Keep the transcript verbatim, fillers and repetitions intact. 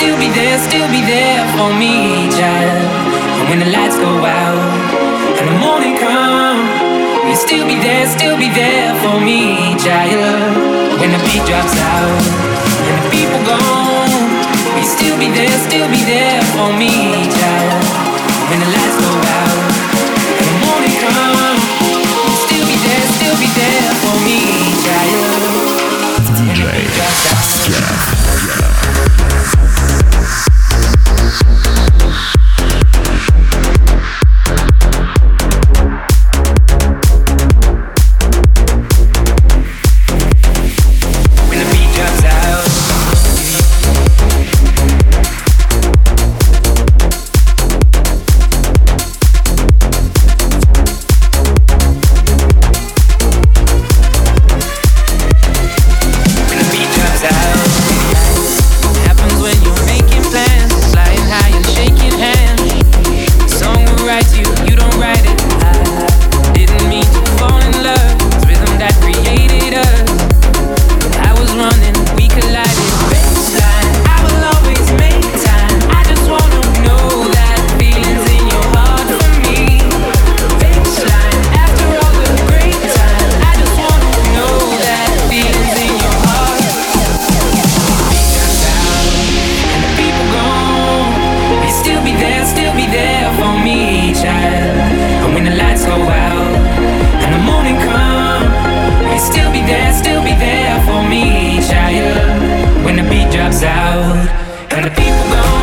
still be there, still be there for me, child. And when the lights go out and the morning comes, you still be there, still be there for me, child. When the beat drops out and the people gone, you still be there, still be there for me, child. When the lights go out and the morning comes, you still be there, still be there for me, child. When the beat drops out. Out and the people gone.